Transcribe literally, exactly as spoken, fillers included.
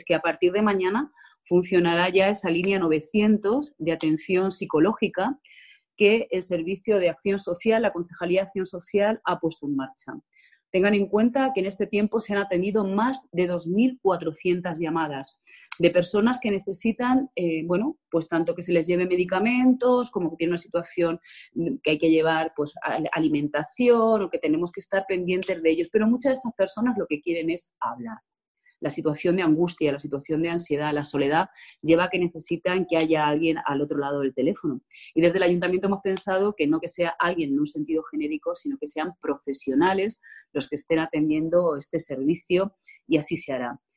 que a partir de mañana funcionará ya esa línea novecientos de atención psicológica que el Servicio de Acción Social, la Concejalía de Acción Social, ha puesto en marcha. Tengan en cuenta que en este tiempo se han atendido más de dos mil cuatrocientas llamadas de personas que necesitan, eh, bueno, pues tanto que se les lleve medicamentos, como que tienen una situación que hay que llevar, pues, alimentación, o que tenemos que estar pendientes de ellos. Pero muchas de estas personas lo que quieren es hablar. La situación de angustia, la situación de ansiedad, la soledad, lleva a que necesitan que haya alguien al otro lado del teléfono. Y desde el Ayuntamiento hemos pensado que no que sea alguien en un sentido genérico, sino que sean profesionales los que estén atendiendo este servicio, y así se hará.